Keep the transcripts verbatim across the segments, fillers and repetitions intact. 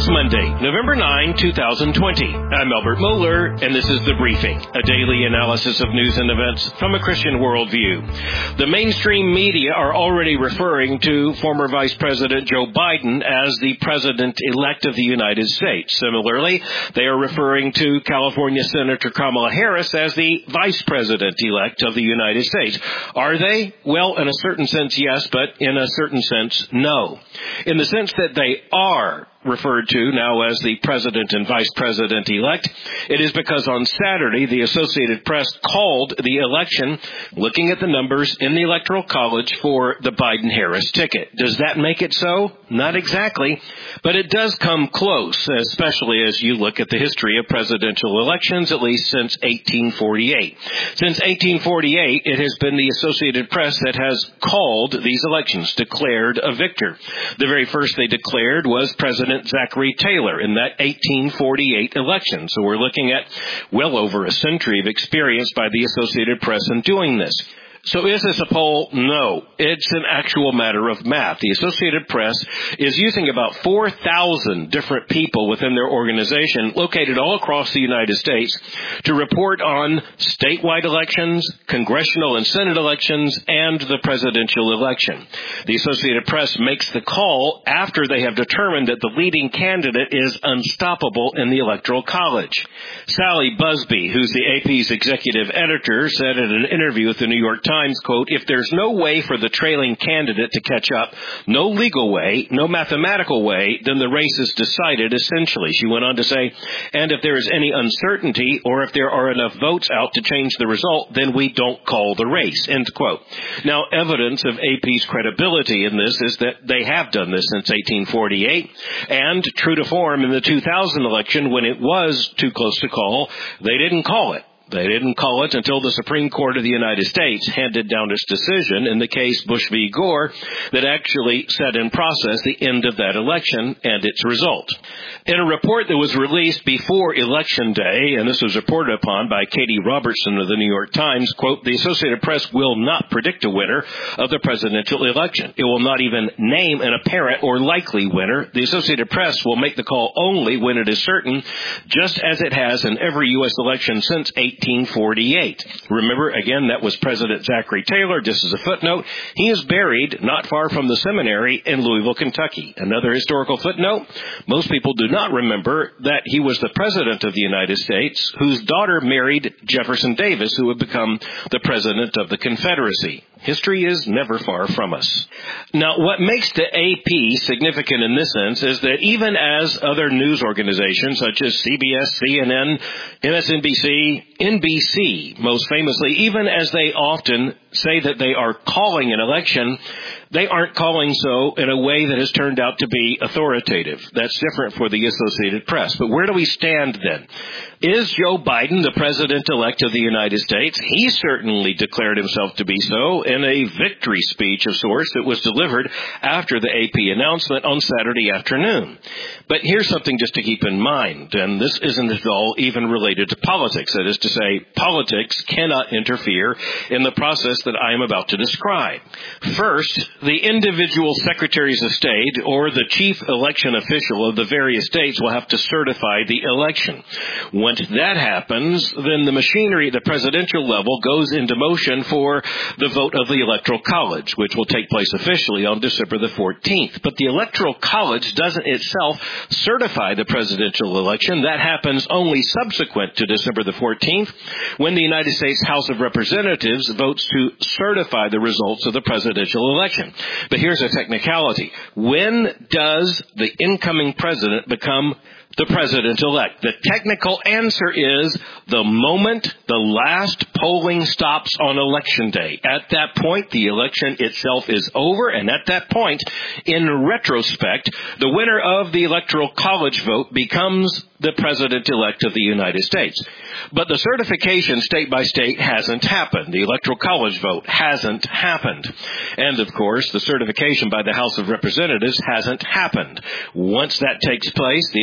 It's Monday, November ninth, twenty twenty. I'm Albert Mohler, and this is The Briefing, a daily analysis of news and events from a Christian worldview. The mainstream media are already referring to former Vice President Joe Biden as the President-elect of the United States. Similarly, they are referring to California Senator Kamala Harris as the Vice President-elect of the United States. Are they? Well, in a certain sense, yes, but in a certain sense, no. In the sense that they are referred to now as the President and Vice President-elect, it is because on Saturday, the Associated Press called the election looking at the numbers in the Electoral College for the Biden-Harris ticket. Does that make it so? Not exactly, but it does come close, especially as you look at the history of presidential elections, at least since eighteen forty-eight. Since eighteen forty-eight, it has been the Associated Press that has called these elections, declared a victor. The very first they declared was President Zachary Taylor in that eighteen forty-eight election. So we're looking at well over a century of experience by the Associated Press in doing this. So is this a poll? No. It's an actual matter of math. The Associated Press is using about four thousand different people within their organization located all across the United States to report on statewide elections, congressional and Senate elections, and the presidential election. The Associated Press makes the call after they have determined that the leading candidate is unstoppable in the Electoral College. Sally Busby, who's the A P's executive editor, said in an interview with the New York Times, quote, "If there's no way for the trailing candidate to catch up, no legal way, no mathematical way, then the race is decided, essentially." She went on to say, "And if there is any uncertainty or if there are enough votes out to change the result, then we don't call the race," end quote. Now, evidence of A P's credibility in this is that they have done this since eighteen forty-eight, and true to form in the two thousand election, when it was too close to call, they didn't call it. They didn't call it until the Supreme Court of the United States handed down its decision in the case Bush v. Gore that actually set in process the end of that election and its result. In a report that was released before Election Day, and this was reported upon by Katie Robertson of the New York Times, quote, "The Associated Press will not predict a winner of the presidential election. It will not even name an apparent or likely winner. The Associated Press will make the call only when it is certain, just as it has in every U S election since eighteen forty-eight. Remember, again, that was President Zachary Taylor. Just as a footnote, he is buried not far from the seminary in Louisville, Kentucky. Another historical footnote, most people do not remember that he was the President of the United States whose daughter married Jefferson Davis, who would become the President of the Confederacy. History is never far from us. Now, what makes the A P significant in this sense is that even as other news organizations such as C B S, C N N, M S N B C, N B C, most famously, even as they often say that they are calling an election, they aren't calling so in a way that has turned out to be authoritative. That's different for the Associated Press. But where do we stand then? Is Joe Biden the President-elect of the United States? He certainly declared himself to be so in a victory speech of sorts that was delivered after the A P announcement on Saturday afternoon. But here's something just to keep in mind, and this isn't at all even related to politics. That is to say, politics cannot interfere in the process that I am about to describe. First, the individual secretaries of state or the chief election official of the various states will have to certify the election. Once that happens, then the machinery at the presidential level goes into motion for the vote of the Electoral College, which will take place officially on December the fourteenth. But the Electoral College doesn't itself certify the presidential election. That happens only subsequent to December the fourteenth, when the United States House of Representatives votes to certify the results of the presidential election. But here's a technicality. When does the incoming president become the president-elect? The technical answer is the moment the last polling stops on Election Day. At that point, the election itself is over, and at that point, in retrospect, the winner of the Electoral College vote becomes the president-elect of the United States. But the certification state by state hasn't happened. The Electoral College vote hasn't happened. And, of course, the certification by the House of Representatives hasn't happened. Once that takes place, the individual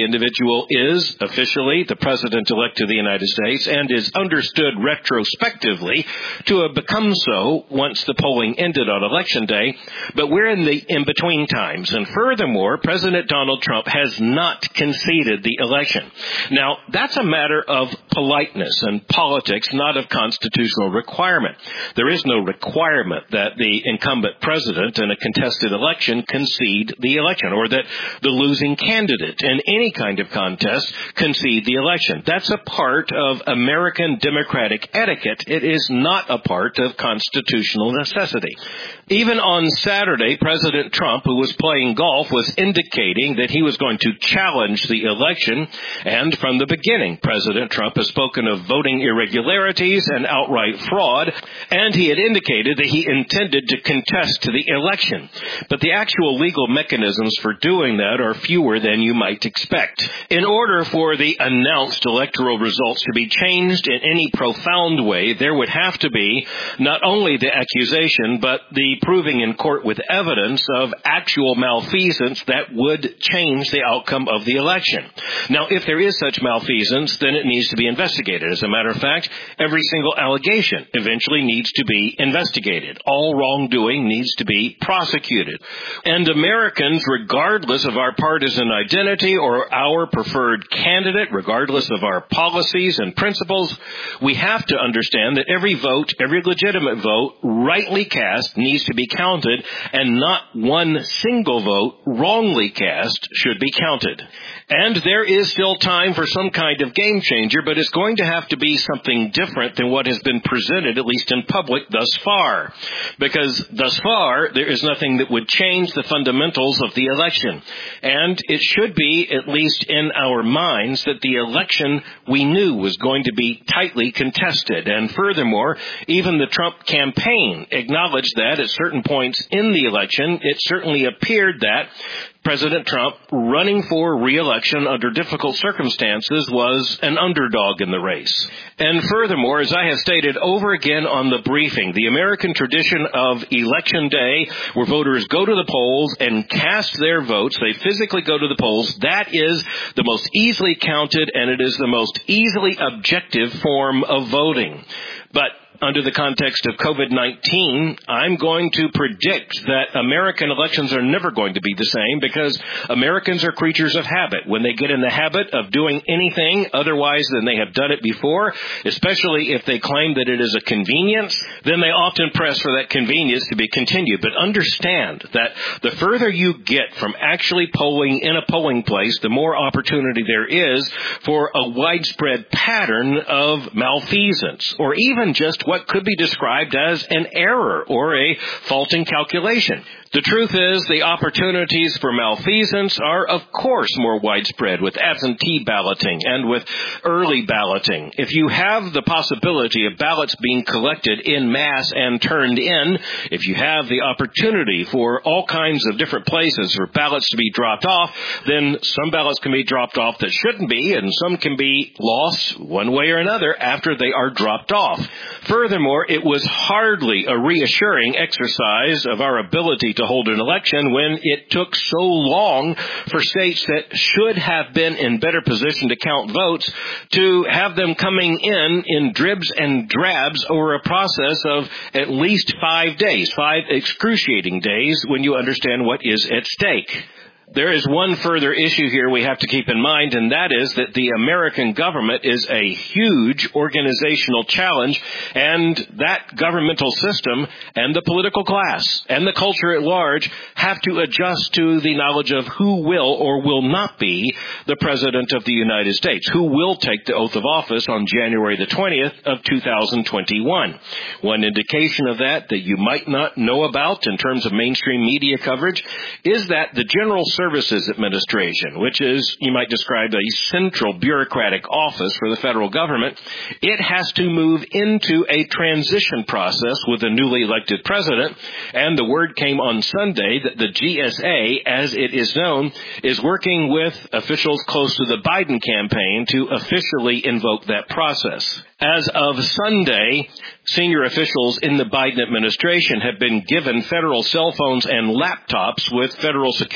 individual is officially the president-elect of the United States and is understood retrospectively to have become so once the polling ended on Election Day, but we're in the in-between times. And furthermore, President Donald Trump has not conceded the election. Now, that's a matter of politeness and politics, not of constitutional requirement. There is no requirement that the incumbent president in a contested election concede the election, or that the losing candidate in any kind of contest concede the election. That's a part of American democratic etiquette. It is not a part of constitutional necessity. Even on Saturday, President Trump, who was playing golf, was indicating that he was going to challenge the election. And from the beginning, President Trump has spoken of voting irregularities and outright fraud, and he had indicated that he intended to contest the election. But the actual legal mechanisms for doing that are fewer than you might expect. In order for the announced electoral results to be changed in any profound way, there would have to be not only the accusation, but the proving in court with evidence of actual malfeasance that would change the outcome of the election. Now, if there is such malfeasance, then it needs to be investigated. As a matter of fact, every single allegation eventually needs to be investigated. All wrongdoing needs to be prosecuted. And Americans, regardless of our partisan identity or our preferred candidate, regardless of our policies and principles, we have to understand that every vote, every legitimate vote, rightly cast needs to be counted, and not one single vote wrongly cast should be counted. And there is still time for some kind of game changer, but it's going to have to be something different than what has been presented, at least in public, thus far. Because thus far, there is nothing that would change the fundamentals of the election. And it should be, at least in our minds, that the election we knew was going to be tightly contested. And furthermore, even the Trump campaign acknowledged that at certain points in the election, it certainly appeared that President Trump, running for re-election under difficult circumstances, was an underdog in the race. And furthermore, as I have stated over again on the briefing, the American tradition of Election Day, where voters go to the polls and cast their votes, they physically go to the polls, that is the most easily counted and it is the most easily objective form of voting. But under the context of COVID nineteen, I'm going to predict that American elections are never going to be the same, because Americans are creatures of habit. When they get in the habit of doing anything otherwise than they have done it before, especially if they claim that it is a convenience, then they often press for that convenience to be continued. But understand that the further you get from actually polling in a polling place, the more opportunity there is for a widespread pattern of malfeasance, or even just what could be described as an error or a faulting calculation. The truth is, the opportunities for malfeasance are, of course, more widespread with absentee balloting and with early balloting. If you have the possibility of ballots being collected in mass and turned in, if you have the opportunity for all kinds of different places for ballots to be dropped off, then some ballots can be dropped off that shouldn't be, and some can be lost one way or another after they are dropped off. Furthermore, it was hardly a reassuring exercise of our ability to hold an election when it took so long for states that should have been in better position to count votes to have them coming in in dribs and drabs over a process of at least five days, five excruciating days when you understand what is at stake. There is one further issue here we have to keep in mind, and that is that the American government is a huge organizational challenge, and that governmental system and the political class and the culture at large have to adjust to the knowledge of who will or will not be the President of the United States, who will take the oath of office on January the twentieth of two thousand twenty-one. One indication of that that you might not know about in terms of mainstream media coverage is that the General Services Administration, which is, you might describe, a central bureaucratic office for the federal government, it has to move into a transition process with a newly elected president, and the word came on Sunday that the G S A, as it is known, is working with officials close to the Biden campaign to officially invoke that process. As of Sunday, senior officials in the Biden administration have been given federal cell phones and laptops with federal security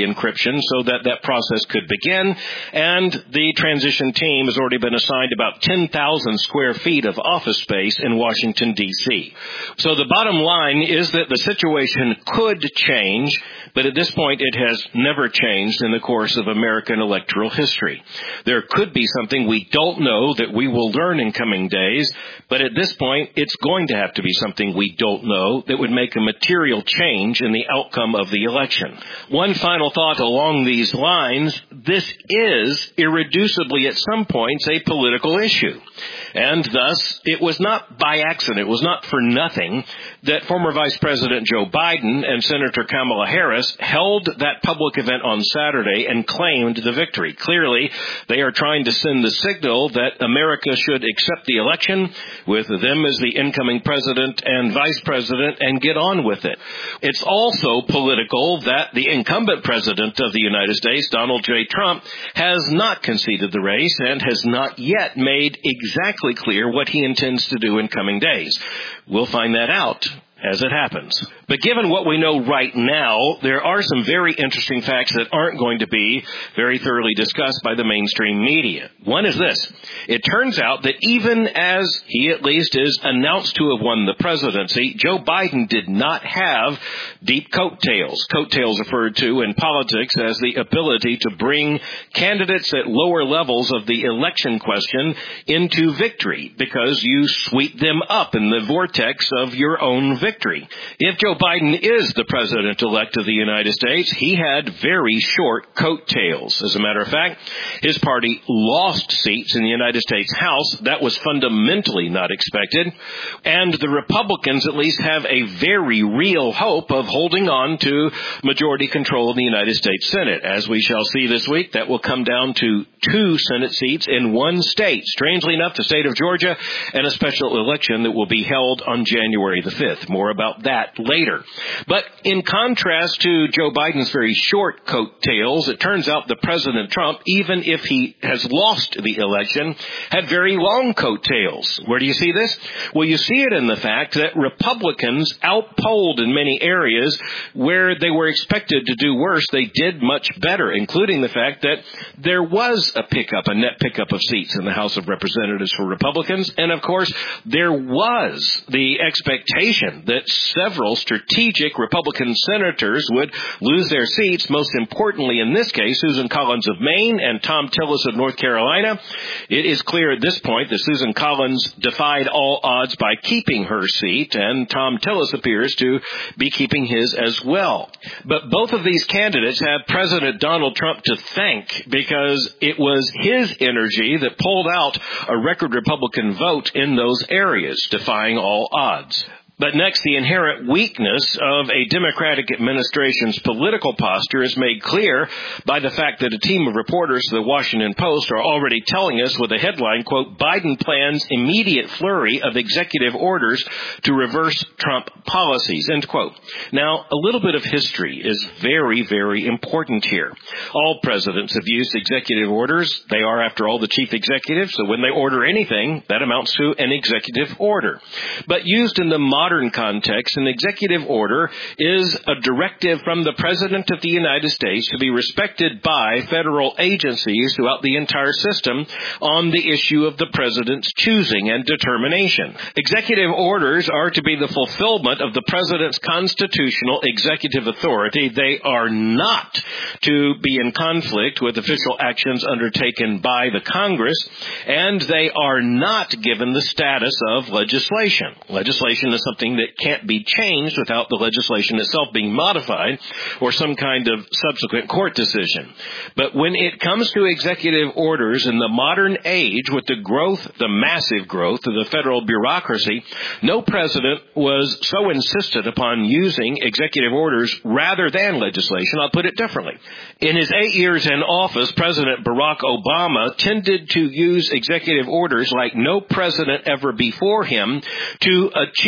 encryption so that that process could begin, and the transition team has already been assigned about ten thousand square feet of office space in Washington, D C So the bottom line is that the situation could change, but at this point it has never changed in the course of American electoral history. There could be something we don't know that we will learn in coming days, but at this point it's going to have to be something we don't know that would make a material change in the outcome of the election. One final thought along these lines: this is irreducibly at some points a political issue. And thus, it was not by accident, it was not for nothing that former Vice President Joe Biden and Senator Kamala Harris held that public event on Saturday and claimed the victory. Clearly, they are trying to send the signal that America should accept the election with them as the incoming president and vice president and get on with it. It's also political that the incumbent president of the United States, Donald J. Trump, has not conceded the race and has not yet made exactly clear what he intends to do in coming days. We'll find that out as it happens. But given what we know right now, there are some very interesting facts that aren't going to be very thoroughly discussed by the mainstream media. One is this: it turns out that even as he at least is announced to have won the presidency, Joe Biden did not have deep coattails. Coattails referred to in politics as the ability to bring candidates at lower levels of the election question into victory because you sweep them up in the vortex of your own victory. Victory. If Joe Biden is the president-elect of the United States, he had very short coattails. As a matter of fact, his party lost seats in the United States House. That was fundamentally not expected. And the Republicans at least have a very real hope of holding on to majority control of the United States Senate. As we shall see this week, that will come down to two Senate seats in one state. Strangely enough, the state of Georgia, and a special election that will be held on January the fifth. More about that later. But in contrast to Joe Biden's very short coattails, it turns out that President Trump, even if he has lost the election, had very long coattails. Where do you see this? Well, you see it in the fact that Republicans outpolled in many areas where they were expected to do worse. They did much better, including the fact that there was a pickup, a net pickup of seats in the House of Representatives for Republicans. And of course, there was the expectation that several strategic Republican senators would lose their seats, most importantly in this case, Susan Collins of Maine and Thom Tillis of North Carolina. It is clear at this point that Susan Collins defied all odds by keeping her seat, and Thom Tillis appears to be keeping his as well. But both of these candidates have President Donald Trump to thank, because it was his energy that pulled out a record Republican vote in those areas, defying all odds. But next, the inherent weakness of a Democratic administration's political posture is made clear by the fact that a team of reporters to the Washington Post are already telling us with a headline, quote, Biden plans immediate flurry of executive orders to reverse Trump policies, end quote. Now, a little bit of history is very, very important here. All presidents have used executive orders. They are, after all, the chief executive, so when they order anything, that amounts to an executive order. But used in the modern Modern context, an executive order is a directive from the President of the United States to be respected by federal agencies throughout the entire system on the issue of the President's choosing and determination. Executive orders are to be the fulfillment of the President's constitutional executive authority. They are not to be in conflict with official actions undertaken by the Congress, and they are not given the status of legislation. Legislation is something that can't be changed without the legislation itself being modified or some kind of subsequent court decision. But when it comes to executive orders in the modern age, with the growth, the massive growth of the federal bureaucracy, no president was so insistent upon using executive orders rather than legislation. I'll put it differently. In his eight years in office, President Barack Obama tended to use executive orders like no president ever before him to achieve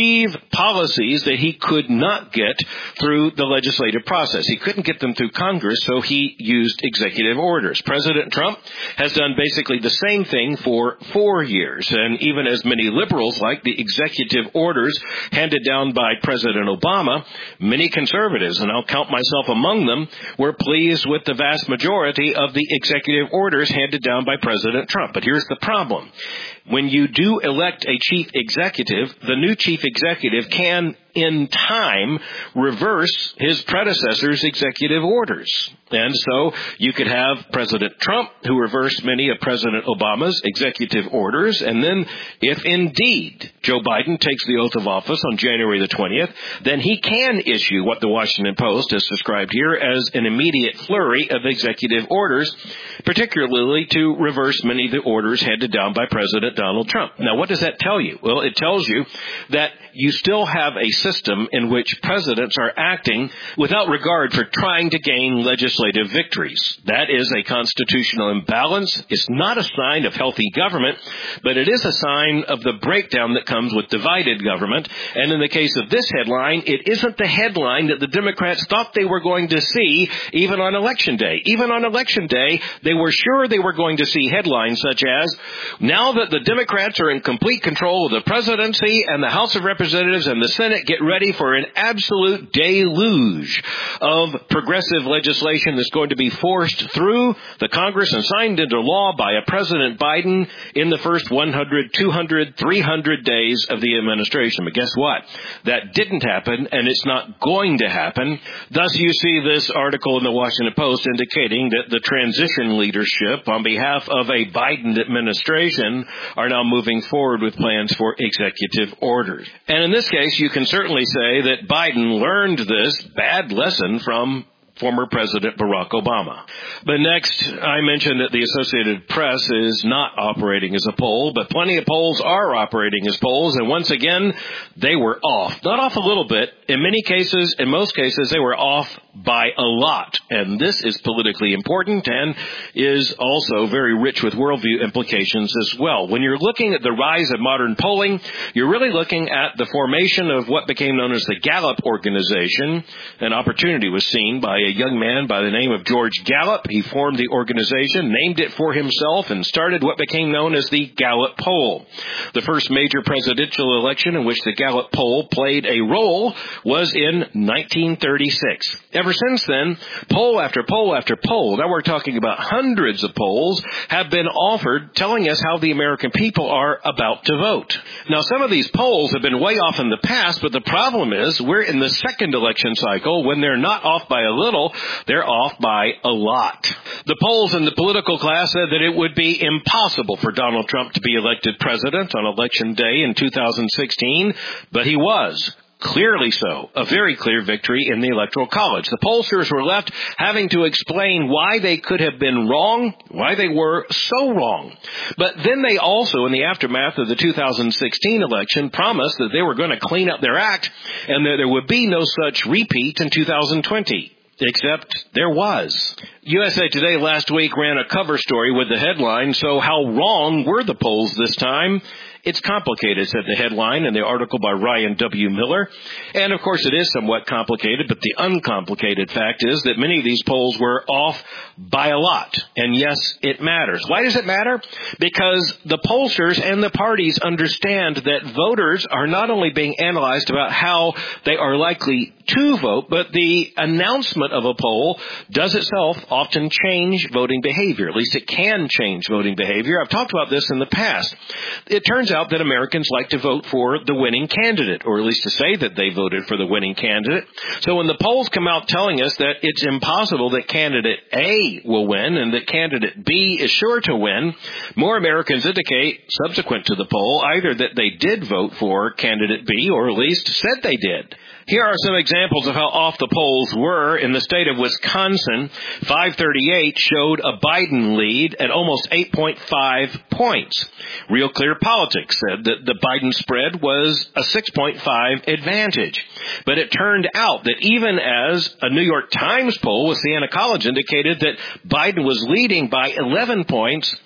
policies that he could not get through the legislative process. He couldn't get them through Congress, so he used executive orders. President Trump has done basically the same thing for four years, and even as many liberals like the executive orders handed down by President Obama, many conservatives, and I'll count myself among them, were pleased with the vast majority of the executive orders handed down by President Trump. But here's the problem. When you do elect a chief executive, the new chief executive can, in time, reverse his predecessor's executive orders. And so you could have President Trump, who reversed many of President Obama's executive orders, and then if indeed Joe Biden takes the oath of office on January the twentieth, then he can issue what the Washington Post has described here as an immediate flurry of executive orders, particularly to reverse many of the orders handed down by President Donald Trump. Now, what does that tell you? Well, it tells you that you still have a system in which presidents are acting without regard for trying to gain legislative victories. That is a constitutional imbalance. It's not a sign of healthy government, but it is a sign of the breakdown that comes with divided government. And in the case of this headline, it isn't the headline that the Democrats thought they were going to see even on Election Day. Even on Election Day, they were sure they were going to see headlines such as, now that the Democrats are in complete control of the presidency and the House of Representatives and the Senate, get ready for an absolute deluge of progressive legislation that's going to be forced through the Congress and signed into law by a President Biden in the first one hundred, two hundred, three hundred days of the administration. But guess what? That didn't happen, and it's not going to happen. Thus, you see this article in the Washington Post indicating that the transition leadership on behalf of a Biden administration are now moving forward with plans for executive orders. And in this case, you can certainly say that Biden learned this bad lesson from former President Barack Obama. But next, I mentioned that the Associated Press is not operating as a poll, but plenty of polls are operating as polls, and once again, they were off. Not off a little bit. In many cases, in most cases, they were off by a lot. And this is politically important and is also very rich with worldview implications as well. When you're looking at the rise of modern polling, you're really looking at the formation of what became known as the Gallup organization. An opportunity was seen by a young man by the name of George Gallup. He formed the organization, named it for himself, and started what became known as the Gallup poll. The first major presidential election in which the Gallup poll played a role was in nineteen thirty-six. Ever since then, poll after poll after poll, now we're talking about hundreds of polls, have been offered telling us how the American people are about to vote. Now, some of these polls have been way off in the past, but the problem is we're in the second election cycle. When they're not off by a little, they're off by a lot. The polls in the political class said that it would be impossible for Donald Trump to be elected president on Election Day in two thousand sixteen, but he was. Clearly so. A very clear victory in the Electoral College. The pollsters were left having to explain why they could have been wrong, why they were so wrong. But then they also, in the aftermath of the two thousand sixteen election, promised that they were going to clean up their act and that there would be no such repeat in two thousand twenty. Except there was. U S A Today last week ran a cover story with the headline, "So how wrong were the polls this time?" It's complicated, said the headline in the article by Ryan W. Miller. And, of course, it is somewhat complicated, but the uncomplicated fact is that many of these polls were off by a lot. And, yes, it matters. Why does it matter? Because the pollsters and the parties understand that voters are not only being analyzed about how they are likely to vote, but the announcement of a poll does itself often change voting behavior. At least it can change voting behavior. I've talked about this in the past. It turns out that Americans like to vote for the winning candidate, or at least to say that they voted for the winning candidate. So when the polls come out telling us that it's impossible that candidate A will win and that candidate B is sure to win, more Americans indicate, subsequent to the poll, either that they did vote for candidate B or at least said they did. Here are some examples of how off the polls were. In the state of Wisconsin, five thirty-eight showed a Biden lead at almost eight point five points. Real Clear Politics said that the Biden spread was a six point five advantage. But it turned out that even as a New York Times poll with Siena College indicated that Biden was leading by eleven points,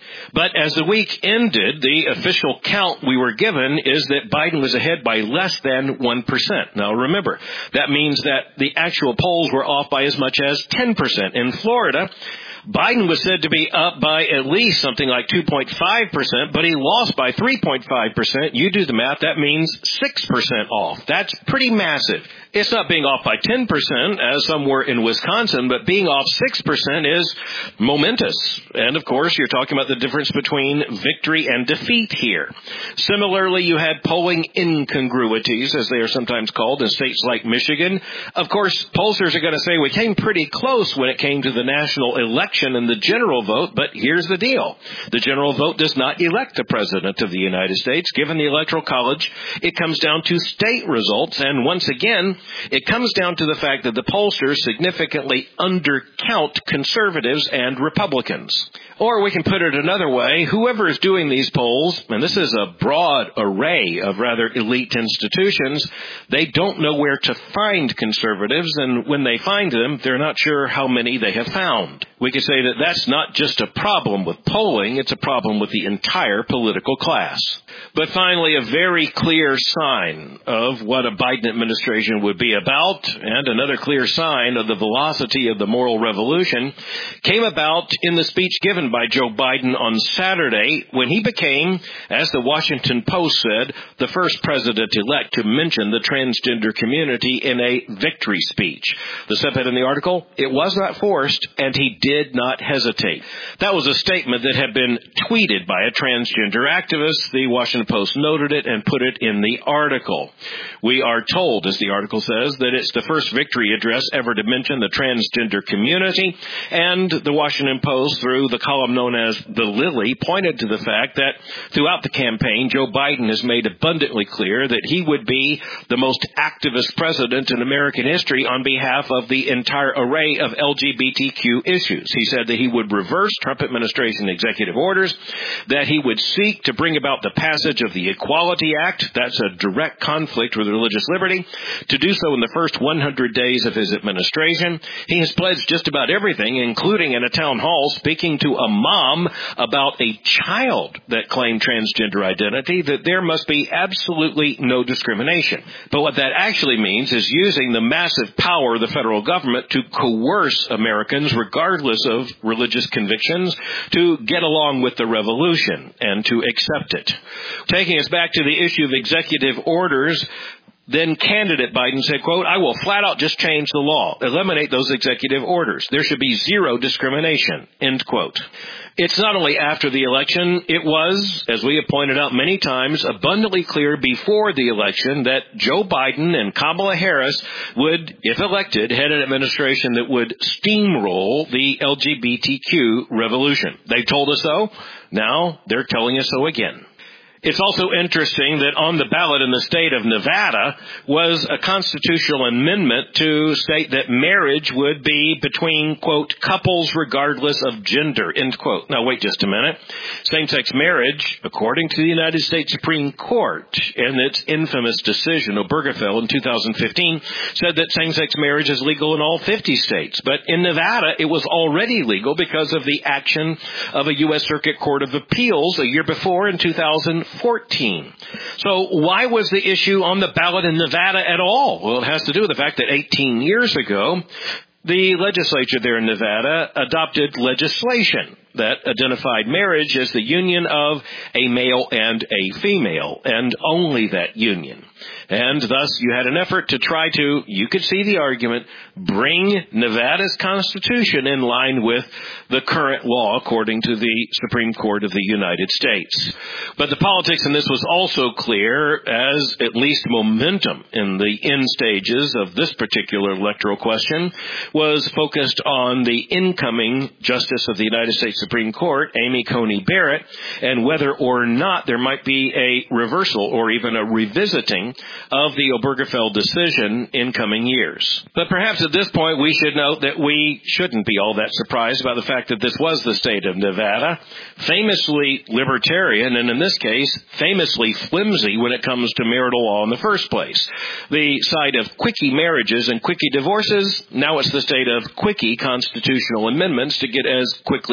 But as the week ended, the official count we were given is that Biden was ahead by less than one percent. Now remember, that means that the actual polls were off by as much as ten percent. In Florida, Biden was said to be up by at least something like two point five percent, but he lost by three point five percent. You do the math, that means six percent off. That's pretty massive. It's not being off by ten percent, as some were in Wisconsin, but being off six percent is momentous. And, of course, you're talking about the difference between victory and defeat here. Similarly, you had polling incongruities, as they are sometimes called, in states like Michigan. Of course, pollsters are going to say we came pretty close when it came to the national election and the general vote, but here's the deal. The general vote does not elect the President of the United States. Given the Electoral College, it comes down to state results, and once again, it comes down to the fact that the pollsters significantly undercount conservatives and Republicans. Or we can put it another way, whoever is doing these polls, and this is a broad array of rather elite institutions, they don't know where to find conservatives, and when they find them, they're not sure how many they have found. We could say that that's not just a problem with polling, it's a problem with the entire political class. But finally, a very clear sign of what a Biden administration would be about, and another clear sign of the velocity of the moral revolution, came about in the speech given by Joe Biden on Saturday when he became, as the Washington Post said, the first president-elect to mention the transgender community in a victory speech. The subhead in the article, it was not forced, and he did not hesitate. That was a statement that had been tweeted by a transgender activist. The Washington Post noted it and put it in the article. We are told, as the article says, that it's the first victory address ever to mention the transgender community, and the Washington Post, through the column known as The Lily, pointed to the fact that throughout the campaign, Joe Biden has made abundantly clear that he would be the most activist president in American history on behalf of the entire array of L G B T Q issues. He said that he would reverse Trump administration executive orders, that he would seek to bring about the passage of the Equality Act, that's a direct conflict with religious liberty, to do so in the first one hundred days of his administration. He has pledged just about everything, including in a town hall speaking to a mom about a child that claimed transgender identity, that there must be absolutely no discrimination. But what that actually means is using the massive power of the federal government to coerce Americans, regardless of religious convictions, to get along with the revolution and to accept it. Taking us back to the issue of executive orders, then candidate Biden said, quote, I will flat out just change the law, eliminate those executive orders. There should be zero discrimination, end quote. It's not only after the election, it was, as we have pointed out many times, abundantly clear before the election that Joe Biden and Kamala Harris would, if elected, head an administration that would steamroll the L G B T Q revolution. They told us so. Now they're telling us so again. It's also interesting that on the ballot in the state of Nevada was a constitutional amendment to state that marriage would be between, quote, couples regardless of gender, end quote. Now, wait just a minute. Same-sex marriage, according to the United States Supreme Court in its infamous decision, Obergefell in two thousand fifteen, said that same-sex marriage is legal in all fifty states. But in Nevada, it was already legal because of the action of a U S Circuit Court of Appeals a year before in two thousand fourteen. So why was the issue on the ballot in Nevada at all? Well, it has to do with the fact that eighteen years ago, the legislature there in Nevada adopted legislation that identified marriage as the union of a male and a female, and only that union. And thus you had an effort to try to, you could see the argument, bring Nevada's Constitution in line with the current law according to the Supreme Court of the United States. But the politics in this was also clear, as at least momentum in the end stages of this particular electoral question was focused on the incoming Justice of the United States Supreme Court, Amy Coney Barrett, and whether or not there might be a reversal or even a revisiting of the Obergefell decision in coming years. But perhaps at this point we should note that we shouldn't be all that surprised by the fact that this was the state of Nevada, famously libertarian, and in this case, famously flimsy when it comes to marital law in the first place. The site of quickie marriages and quickie divorces, now it's the state of quickie constitutional amendments to get as quickly as possible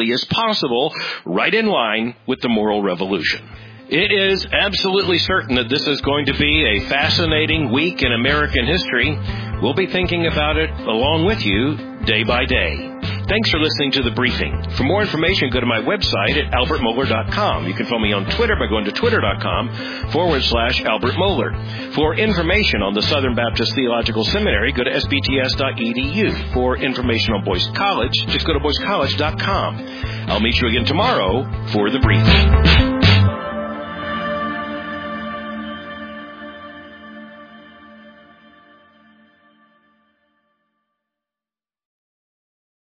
possible, right in line with the moral revolution. It is absolutely certain that this is going to be a fascinating week in American history. We'll be thinking about it along with you day by day. Thanks for listening to The Briefing. For more information, go to my website at albert mohler dot com. You can follow me on Twitter by going to twitter.com forward slash Albert Mohler. For information on the Southern Baptist Theological Seminary, go to s b t s dot e d u. For information on Boyce College, just go to boyce college dot com. I'll meet you again tomorrow for The Briefing.